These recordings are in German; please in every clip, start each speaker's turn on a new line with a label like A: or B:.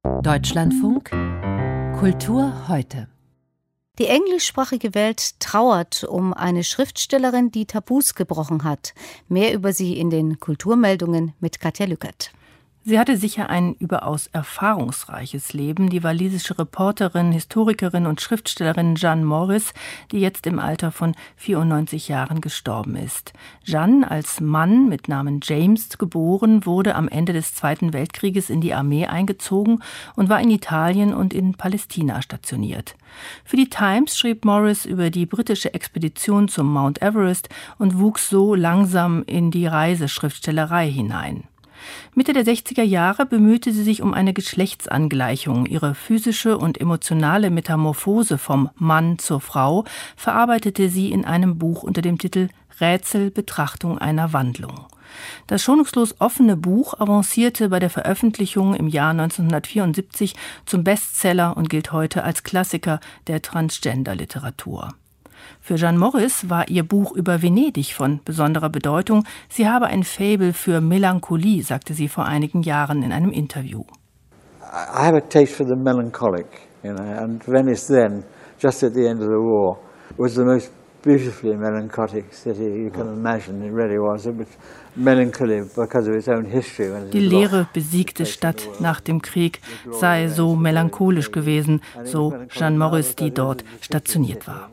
A: Deutschlandfunk Kultur heute.
B: Die englischsprachige Welt trauert um eine Schriftstellerin, die Tabus gebrochen hat. Mehr über sie in den Kulturmeldungen mit Katja Lückert.
C: Sie hatte sicher ein überaus erfahrungsreiches Leben, die walisische Reporterin, Historikerin und Schriftstellerin Jeanne Morris, die jetzt im Alter von 94 Jahren gestorben ist. Jeanne, als Mann mit Namen James geboren, wurde am Ende des Zweiten Weltkrieges in die Armee eingezogen und war in Italien und in Palästina stationiert. Für die Times schrieb Morris über die britische Expedition zum Mount Everest und wuchs so langsam in die Reiseschriftstellerei hinein. Mitte der 60er Jahre bemühte sie sich um eine Geschlechtsangleichung. Ihre physische und emotionale Metamorphose vom Mann zur Frau verarbeitete sie in einem Buch unter dem Titel »Rätsel, Betrachtung einer Wandlung«. Das schonungslos offene Buch avancierte bei der Veröffentlichung im Jahr 1974 zum Bestseller und gilt heute als Klassiker der Transgender-Literatur. Für Jeanne Morris war ihr Buch über Venedig von besonderer Bedeutung. Sie habe ein Faible für Melancholie, sagte sie vor einigen Jahren in einem Interview.
D: I have a taste for the melancholic, and Venice then, just at the end of the war, was the most beautifully melancholic city you can imagine. It really was. It was melancholy because of its own history.
C: Die leere, besiegte Stadt nach dem Krieg sei so melancholisch gewesen, so Jeanne Morris, die dort stationiert war.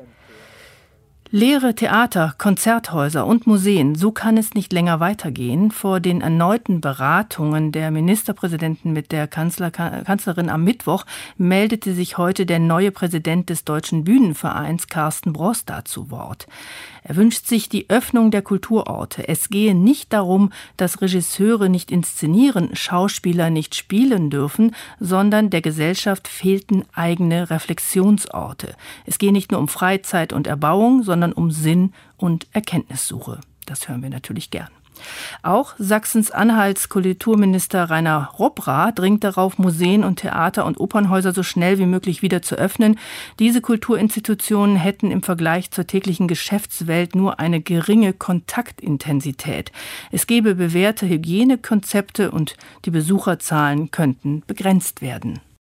C: Leere Theater, Konzerthäuser und Museen, so kann es nicht länger weitergehen. Vor den erneuten Beratungen der Ministerpräsidenten mit der Kanzlerin am Mittwoch meldete sich heute der neue Präsident des Deutschen Bühnenvereins, Carsten Broster, zu Wort. Er wünscht sich die Öffnung der Kulturorte. Es gehe nicht darum, dass Regisseure nicht inszenieren, Schauspieler nicht spielen dürfen, sondern der Gesellschaft fehlten eigene Reflexionsorte. Es gehe nicht nur um Freizeit und Erbauung, sondern um Sinn und Erkenntnissuche. Das hören wir natürlich gern. Auch Sachsen-Anhalts Kulturminister Rainer Robbra dringt darauf, Museen und Theater und Opernhäuser so schnell wie möglich wieder zu öffnen. Diese Kulturinstitutionen hätten im Vergleich zur täglichen Geschäftswelt nur eine geringe Kontaktintensität. Es gebe bewährte Hygienekonzepte und die Besucherzahlen könnten begrenzt werden.